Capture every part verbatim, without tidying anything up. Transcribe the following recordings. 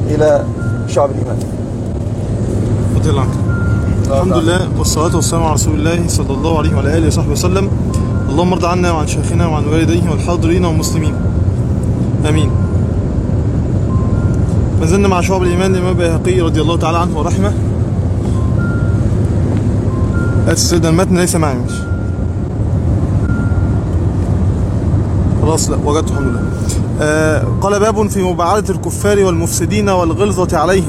إلى شعب الإيمان. رضي الله عنك. الحمد لله والصلاة والسلام على رسول الله صلى الله عليه وعلى آله وصحبه وسلم. اللهم ارض عنا وعن شيخنا وعن والديه والحاضرين والمسلمين، آمين. ما زلنا مع شعب الإيمان للإمام البيهقي رضي الله تعالى عنه ورحمه. السيد المتن ليس معي، مش خلاص، لا وجدته الحمد لله. آه قال: باب في مباعدة الكفار والمفسدين والغلظة عليهم.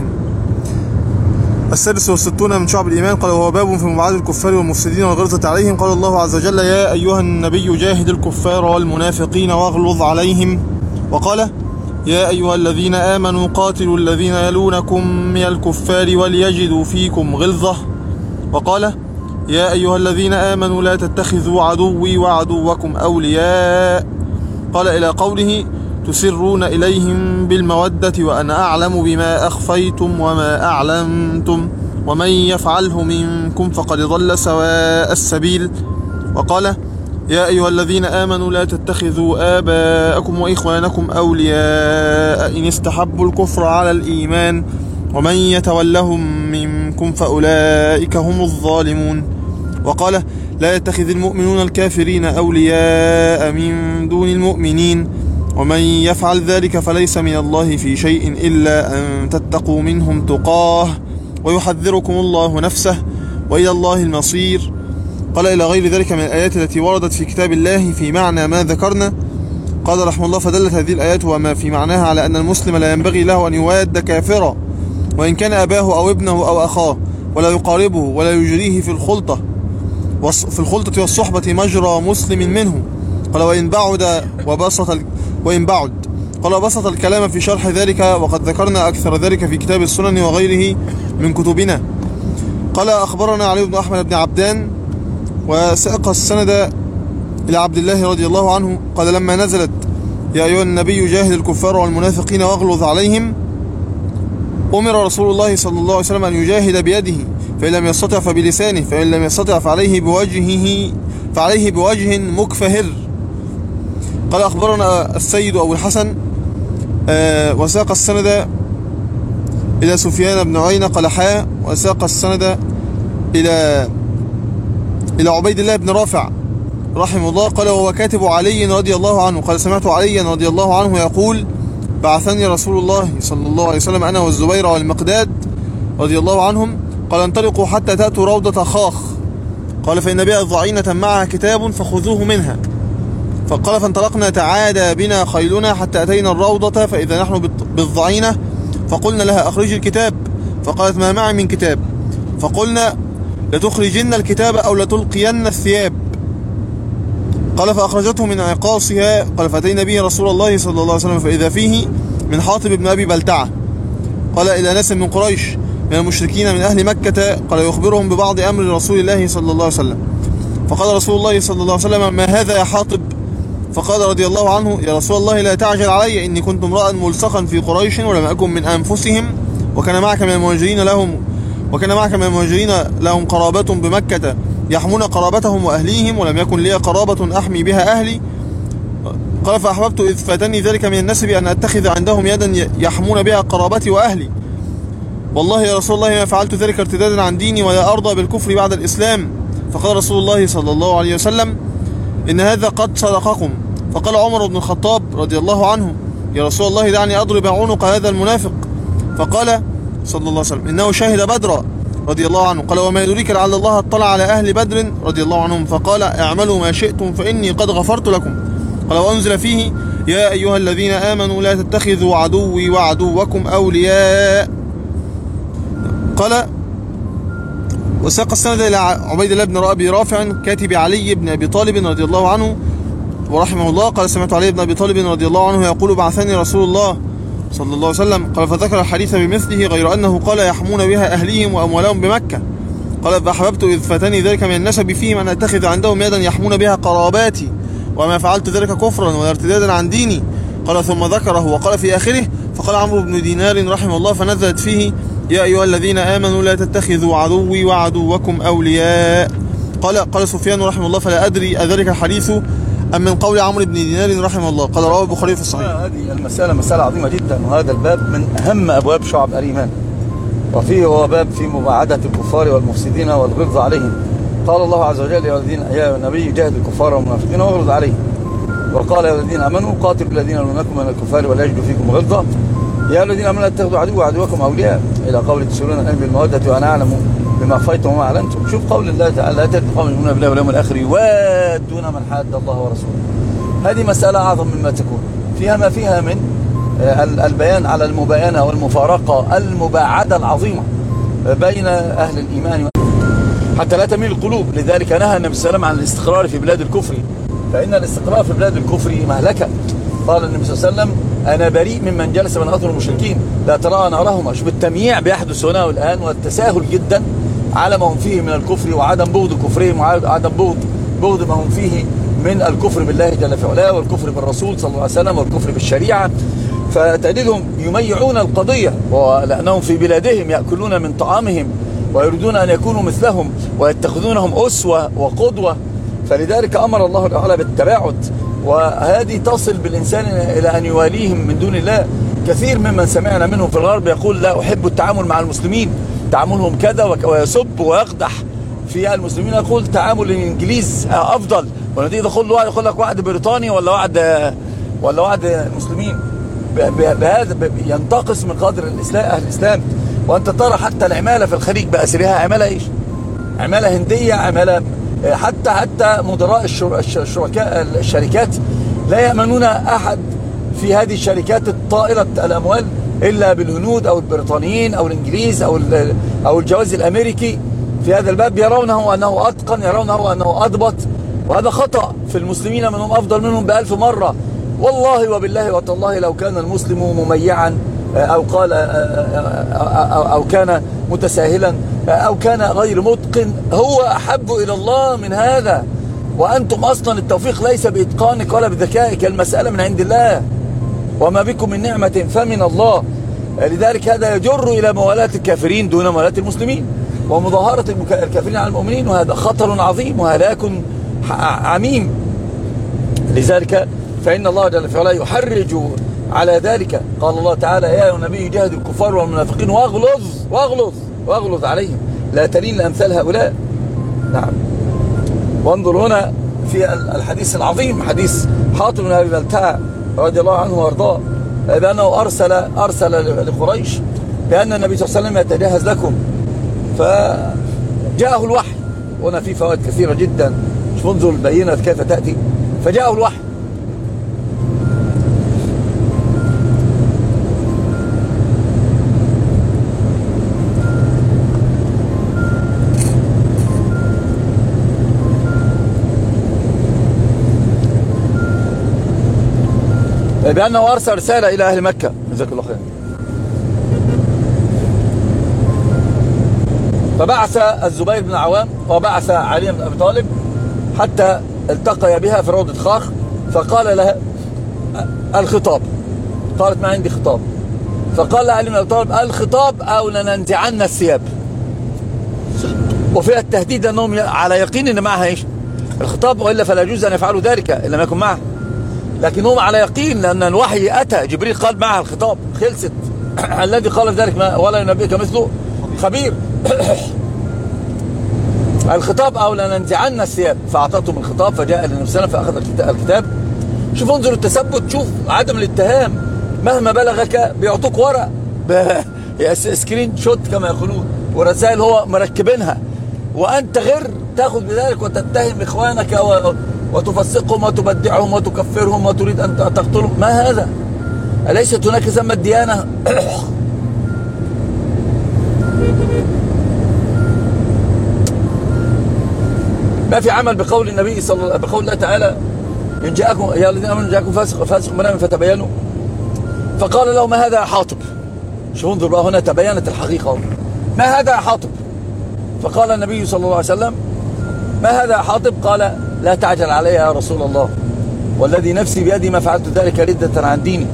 السادس والستون من شعب الإيمان. قال: وهو باب في مباعدة الكفار والمفسدين والغلظة عليهم. قال الله عز وجل: يا أيها النبي جاهد الكفار والمنافقين واغلظ عليهم. وقال: يا أيها الذين آمنوا قاتلوا الذين يلونكم من الكفار وليجدوا فيكم غلظة. وقال: يا أيها الذين آمنوا لا تتخذوا عدوي وعدوكم أولياء. قال إلى قوله: تسرون إليهم بالمودة وأنا أعلم بما أخفيتم وما أعلنتم ومن يفعله منكم فقد ضل سواء السبيل. وقال: يا أيها الذين آمنوا لا تتخذوا آباءكم وإخوانكم أولياء إن استحبوا الكفر على الإيمان ومن يتولهم منكم فأولئك هم الظالمون. وقال: لا يتخذ المؤمنون الكافرين أولياء من دون المؤمنين ومن يفعل ذلك فليس من الله في شيء إلا أن تتقوا منهم تقاه ويحذركم الله نفسه وإلى الله المصير. قال: إلى غير ذلك من الآيات التي وردت في كتاب الله في معنى ما ذكرنا. قال رحمه الله: فدلت هذه الآيات وما في معناها على أن المسلم لا ينبغي له أن يواد كافرا وإن كان أباه أو ابنه أو أخاه، ولا يقاربه ولا يجريه في الخلطة في الخلطة والصحبة مجرى مسلم منه. قال: وإن بعد وبسط ال... وإن بعد قال: وبسط الكلام في شرح ذلك وقد ذكرنا أكثر ذلك في كتاب السنن وغيره من كتبنا. قال: أخبرنا علي بن أحمد بن عبدان وساق السند إلى عبد الله رضي الله عنه قال: لما نزلت يا أيها النبي جاهد الكفار والمنافقين واغلظ عليهم، أمر رسول الله صلى الله عليه وسلم أن يجاهد بيده، فإن لم يستطع فبلسانه، فإن لم يستطع فعليه بوجهه فعليه بوجه مكفهر. قال: أخبرنا السيد أبو الحسن آه وساق السند إلى سفيان بن عيينة قال: حا وساق السند إلى إلى عبيد الله بن رافع رحمه الله قال: وهو كاتب علي رضي الله عنه قال: سمعت عليا رضي الله عنه يقول: بعثني رسول الله صلى الله عليه وسلم أنا والزبير والمقداد رضي الله عنهم، قال: انطلقوا حتى تأتوا روضة خاخ، قال: فإن بها ضعينة معها كتاب فخذوه منها. فقال: فانطلقنا تعادى بنا خيلنا حتى أتينا الروضة، فإذا نحن بالضعينة، فقلنا لها: أخرج الكتاب. فقالت: ما معي من كتاب. فقلنا: لتخرجن الكتاب أو لتلقين الثياب. قال: فأخرجته من عقاصها. قال: فأتينا به رسول الله صلى الله عليه وسلم فإذا فيه من حاطب بن أبي بلتعة. قال: إلى ناس من قريش من المشركين من أهل مكة، قال: يخبرهم ببعض أمر رسول الله صلى الله عليه وسلم. فقال رسول الله صلى الله عليه وسلم: ما هذا يا حاطب؟ فقال رضي الله عنه: يا رسول الله لا تعجل علي، إني كنت امرأ ملصقا في قريش ولم أكن من أنفسهم، وكان معك من المهاجرين لهم وكان معك من المهاجرين لهم قرابة بمكة يحمون قرابتهم وأهليهم، ولم يكن لي قرابة أحمي بها أهلي. قال: فأحببت إذ فاتني ذلك من النسب أن أتخذ عندهم يدا يحمون بها قرابتي وأهلي. والله يا رسول الله ما فعلت ذلك ارتدادا عن ديني ولا أرضى بالكفر بعد الإسلام. فقال رسول الله صلى الله عليه وسلم: إن هذا قد صدقكم. فقال عمر بن الخطاب رضي الله عنه: يا رسول الله دعني أضرب عنق هذا المنافق. فقال صلى الله عليه وسلم: إنه شهد بدرا رضي الله عنه. قال: وما يدريك لعل الله اطلع على أهل بدر رضي الله عنهم. فقال: اعملوا ما شئتم فإني قد غفرت لكم. قال: وأنزل فيه: يا أيها الذين آمنوا لا تتخذوا عدوي وعدوكم أولياء. قال: وساق السند إلى عبيد الله بن أبي رافع كاتب علي بن أبي طالب رضي الله عنه ورحمه الله قال: سمعت علي بن أبي طالب رضي الله عنه يقول: بعثني رسول الله صلى الله عليه وسلم. قال: فذكر الحديث بمثله غير أنه قال: يحمون بها أهليهم وأموالهم بمكة. قال: فأحببت إذ فاتني ذلك من النسب فيهم أن أتخذ عندهم يدا يحمون بها قراباتي، وما فعلت ذلك كفرا ولا ارتدادا عن ديني. قال: ثم ذكره وقال في آخره: فقال عمرو بن دينار رحمه الله: فنزلت فيه: يا أيها الذين آمنوا لا تتخذوا عدوي وعدوكم أولياء. قال قال سفيان رحمه الله: فلا أدري أذلك الحديث أم من قول عمرو بن دينار رحمه الله؟ قال رواه البخاري في الصحيح. هذه المسألة مسألة عظيمة جدا، وهذا الباب من أهم أبواب شعب الإيمان، وفيه هو باب في مباعدة الكفار والمفسدين والغلظ عليهم. قال الله عز وجل: يا الذين يا نبي جاهد الكفار والمنافقين واغلظ عليهم. وقال: يا الذين آمنوا قاتلوا الذين يلونكم من الكفار ولا يجدوا فيكم غلظة. يا الذين آمنوا لا تتخذوا عدو وعدوكم أولياء، إلى قول تسألون الآن بالمودة وأنا أعلم بما أخفيتم وما أعلنتم. شوف قول الله تعالى: لا تجد قوم يؤمنون بالله واليوم الآخر يوادون من حاد الله ورسوله. هذه مسألة أعظم مما تكون، فيها ما فيها من البيان على المباينة والمفارقة المباعدة العظيمة بين أهل الإيمان حتى لا تميل القلوب. لذلك نهى النبي صلى الله عليه وسلم عن الاستقرار في بلاد الكفر، فإن الاستقرار في بلاد الكفر مهلكة. قال النبي صلى الله عليه وسلم: أنا بريء ممن جلس من أطر المشركين لا ترى نارهما. شوف التمييع بيحدث هنا والآن، والتساهل جدا على ما هم فيه من الكفر، وعدم بغض كفرهم، وعدم بغض بغض ما هم فيه من الكفر بالله جل في علاه، والكفر بالرسول صلى الله عليه وسلم، والكفر بالشريعة. فتجدهم يميعون القضية، ولأنهم في بلادهم يأكلون من طعامهم ويريدون أن يكونوا مثلهم ويتخذونهم أسوة وقدوة. فلذلك أمر الله تعالى بالتباعد، وهذه تصل بالإنسان إلى أن يواليهم من دون الله. كثير ممن سمعنا منهم في الغرب يقول: لا أحب التعامل مع المسلمين، تعاملهم كذا، ويسب ويقدح في المسلمين، يقول تعامل الإنجليز أفضل. ونتيجة تقول له يقول لك واحد بريطاني ولا واحد ولا واحد مسلمين. بهذا ينتقص من قدر الإسلام أهل الإسلام. وأنت ترى حتى العمالة في الخليج بأسرها عمالة إيش؟ عمالة هندية، عمالة حتى حتى مدراء الشركاء الشركات لا يأمنون أحد في هذه الشركات الطائلة الأموال إلا بالهنود أو البريطانيين أو الإنجليز أو أو الجواز الأمريكي. في هذا الباب يرونه أنه أتقن، يرونه أنه أضبط، وهذا خطأ. في المسلمين منهم أفضل منهم بألف مرة. والله وبالله وتالله لو كان المسلم مميعا أو قال أو كان متساهلا أو كان غير متقن هو أحب إلى الله من هذا. وأنتم أصلا التوفيق ليس بإتقانك ولا بذكائك، المسألة من عند الله، وما بكم من نعمة فمن الله. لذلك هذا يجر إلى موالاة الكافرين دون موالاة المسلمين، ومظاهرة الكافرين على المؤمنين، وهذا خطر عظيم وهلاك عميم. لذلك فإن الله جل وعلا يحرج على ذلك. قال الله تعالى: يا أيها النبي جاهد الكفار والمنافقين واغلظ واغلظ واغلظ عليهم لا تلين لأمثال هؤلاء. نعم. وانظر هنا في الحديث العظيم، حديث حاطب بن أبي بلتعة رضي الله عنه وارضاه، بأنه أرسل أرسل لقريش بأن النبي صلى الله عليه وسلم يتجهز لكم، فجاءه الوحي. هنا في فوائد كثيرة جدا، شوف انظر البينة كيف تأتي. فجاءه الوحي بأنه أرسل رسالة إلى أهل مكة، جزاك الله خير. فبعث الزبير بن عوام وبعث علي بن أبي طالب حتى التقي بها في روضة خاخ، فقال لها الخطاب. قالت: ما عندي خطاب. فقال علي بن أبي طالب: الخطاب أو لننزعن الثياب. وفيها التهديد أنهم على يقين أن معها إيش؟ الخطاب، وإلا فلا يجوز أن يفعلوا ذلك إن لم يكن معها. لكنهم على يقين لأن الوحي أتى، جبريل قال معها الخطاب، خلصت. الذي قال ذلك ما ولا ينبئك مثله خبير. الخطاب أو لننزعن الثياب. فأعطتهم الخطاب، فجاء للنبي صلى الله عليه وسلم فأخذ الكتاب. شوف انظر التثبت، شوف عدم الاتهام. مهما بلغك بيعطوك ورق سكرين شوت كما يقولون، ورسائل هو مركبينها، وأنت غير تأخذ بذلك وتتهم إخوانك وتفسقهم وتبدعهم وتكفرهم وتريد أن تقتلهم. ما هذا؟ أليست هناك ذمة الديانة؟ ما في عمل بقول النبي صلى الله بقول الله تعالى: إن جاءكم يا الذين آمنوا جاءكم فاسق فاسق بنبأ فتبينوا. فقال له: ما هذا يا حاطب؟ شوف انظر بقى، هنا تبينت الحقيقة. ما هذا يا حاطب؟ فقال النبي صلى الله عليه وسلم: ما هذا يا حاطب؟ قال: لا تعجل علي يا رسول الله، والذي نفسي بيدي ما فعلت ذلك ردة عن ديني.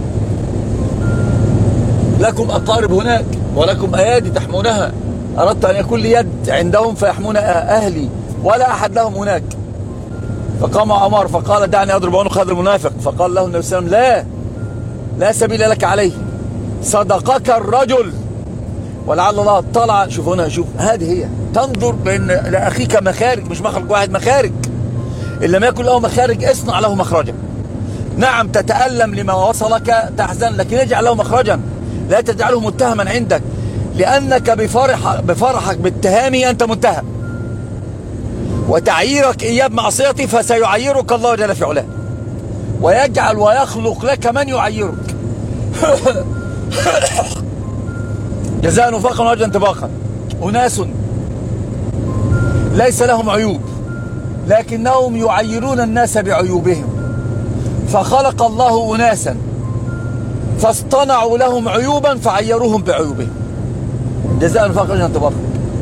لكم أقارب هناك ولكم أيادي تحمونها، أردت أن يكون لي يد عندهم فيحمون أهلي، ولا أحد لهم هناك. فقام عمر فقال دعني أضرب عنق هذا المنافق، فقال له النبي صلى الله عليه وسلم لا لا سبيل لك عليه، صدقك الرجل. ولعل الله اطلع. شوف هنا، شوف هذه هي، تنظر بأن لأخيك مخارج، مش مخرج واحد، مخارج. إن لم يكن له مخارج اصنع له مخرجا. نعم تتألم لما وصلك، تحزن، لكن اجعل له مخرجا، لا تجعله متهما عندك، لأنك بفرح بفرحك باتهامه أنت متهم، وتعييرك إياه بمعصيته فسيعيرك الله جل في علاه، ويجعل ويخلق لك من يعيرك. جزاء وفاقا وأجرا انطباقا. أناس ليس لهم عيوب لكنهم يعيرون الناس بعيوبهم، فخلق الله أناسا فاصطنعوا لهم عيوبا فعيروهم بعيوبهم. جزاء وفاقا وأجرا انطباقا.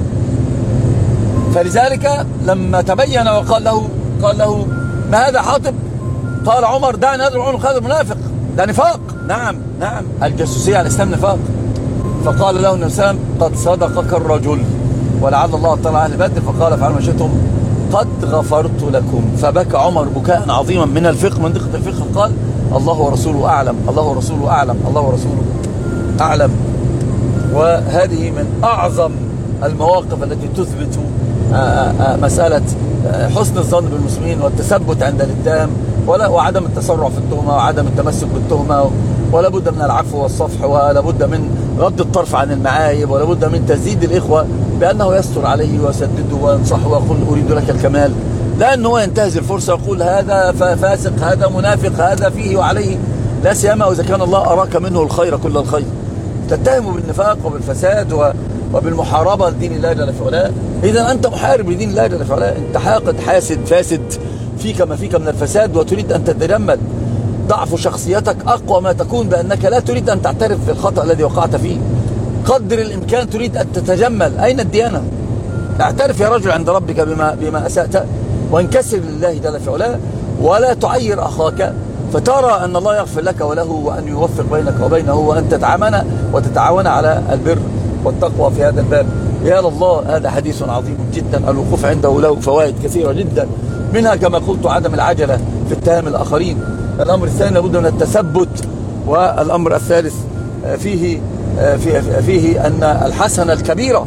فلذلك لما تبين وقال له قال له ما هذا حاطب؟ قال عمر دعني أضرب عنق هذا المنافق، ده نفاق. نعم نعم، الجاسوسية على الإسلام نفاق. فقال له النبي صلى الله عليه وسلم قد صدقك الرجل، ولعل الله اطلع أهل بدر فقال افعلوا ما شئتم قد غفرت لكم. فبكى عمر بكاء عظيما من الفقه، من دقة الفقه، قال الله ورسوله أعلم، الله ورسوله أعلم، الله ورسوله أعلم. وهذه من أعظم المواقف التي تثبت مسألة حسن الظن بالمسلمين والتثبت عند الاتهام، وعدم التسرع في التهمة وعدم التمسك بالتهمة، ولا بد من العفو والصفح، ولا بد من غض الطرف عن المعايب، ولا بد من تزييد الإخوة بأنه يستر عليه ويسدده وينصحه ويقول أريد لك الكمال، لأنه هو ينتهز الفرصة يقول هذا فاسق، هذا منافق، هذا فيه وعليه، لا سيما إذا كان الله أراك منه الخير كل الخير. تتهمه بالنفاق وبالفساد وبالمحاربة لدين الله جل في علاه. إذا أنت محارب لدين الله جل في علاه، أنت حاقد حاسد فاسد، فيك ما فيك من الفساد وتريد أن تتجمل. ضعف شخصيتك أقوى ما تكون بأنك لا تريد أن تعترف بالخطأ الذي وقعت فيه، قدر الإمكان تريد أن تتجمل. أين الديانة؟ اعترف يا رجل عند ربك بما, بما أسأت، وانكسر لله جل في علاه، ولا تعير أخاك فترى أن الله يغفر لك وله، وأن يوفق بينك وبينه، وأن تتعاون وتتعاون على البر والتقوى في هذا الباب. يا الله، هذا حديث عظيم جدا، الوقوف عنده له فوائد كثيرة جدا، منها كما قلت عدم العجلة في اتهام الآخرين. الأمر الثاني لابد من التثبت. والأمر الثالث فيه فيه أن الحسنة الكبيرة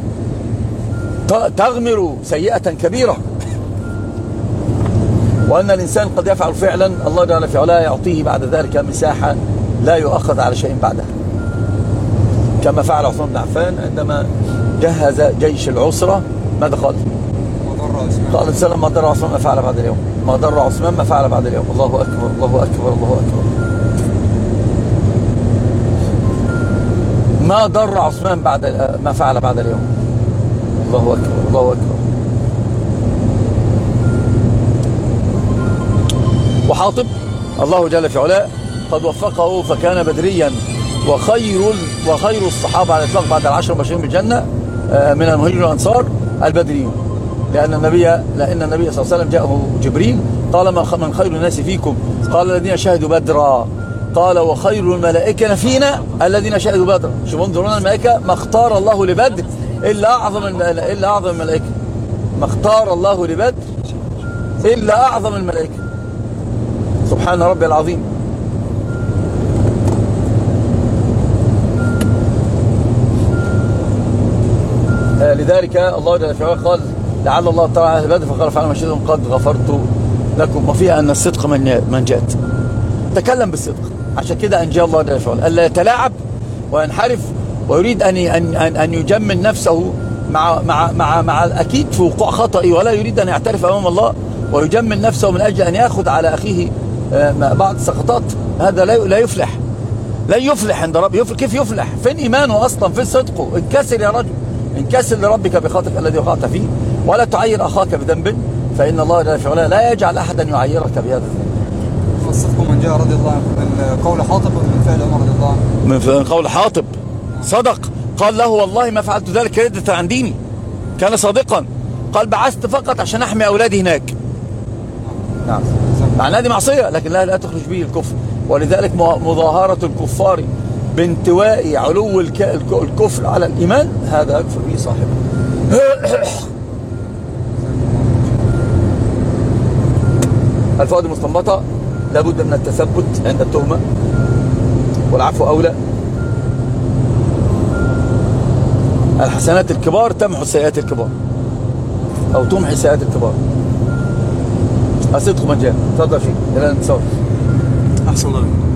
تغمر سيئة كبيرة، وأن الإنسان قد يفعل فعلا الله جل في علاه يعطيه بعد ذلك مساحة لا يؤخذ على شيء بعدها، كما فعل عثمان بن عفان عندما جهز جيش العسرة. ماذا قال؟ قال السلام ما ضر عثمان ما فعل بعد اليوم، ما ضر عثمان ما فعل بعد اليوم. الله أكبر، الله أكبر، الله أكبر. ما ضر عثمان بعد ما فعل بعد اليوم. الله أكبر، الله أكبر. وحاطب الله جل في علاه قد وفقه فكان بدريا، وخير وخير الصحابة على الإطلاق بعد العشر المبشرين بالجنة من المهاجرين والأنصار البدريون، لأن النبي لأن النبي صلى الله عليه وسلم جاءه جبريل قال من خير الناس فيكم؟ قال الذين شهدوا بدرا. قال وخير الملائكة فينا الذين شهدوا بدرا. شوفوا انظرون الملائكة ما اختار الله لبدر إلا أعظم إلا أعظم الملائكة، ما اختار الله لبدر إلا أعظم الملائكة. سبحان ربي العظيم. لذلك الله جل في علاه قال لعل الله تعالى أهل بدر فقال فعلوا ما شئتم قد غفرت لكم. وفيها أن الصدق منجات، تكلم بالصدق، عشان كده أنجى الله جل في علاه ألا يتلاعب وينحرف ويريد أن أن أن يجمل نفسه مع مع مع مع الأكيد في وقوع خطأ، ولا يريد أن يعترف أمام الله ويجمل نفسه من أجل أن يأخذ على أخيه بعض السقطات. هذا لا لا يفلح، لا يفلح عند ربه. يفلح كيف يفلح؟ فين إيمانه أصلا؟ فين صدقه؟ انكسر يا رجل، انكسر لربك بخطئك الذي وقعت فيه، ولا تعير أخاك بذنب، فإن الله جل في علاه لا يجعل أحدا يعيرك بهذا الذنب. الصدق من جاء رضي الله عنه، من قول حاطب من فعل عمر رضي الله عنه. من قول حاطب صدق، قال له والله ما فعلت ذلك ردة عن ديني، كان صادقا. قال بعثت فقط عشان أحمي أولادي هناك. نعم، معناها دي معصية لكن لا لا تخرج به الكفر. ولذلك مظاهرة الكفار بانتواء علو الكفر على الإيمان هذا يكفر به صاحبه. الفوائد المستنبطة: لابد من التثبت عند التهمة، والعفو أولى. الحسنات الكبار تمحو السيئات الكبار، أو تمحي السيئات الكبار. الصدق مجال. تفضل فيه إلى الانتصار. أحسن الله.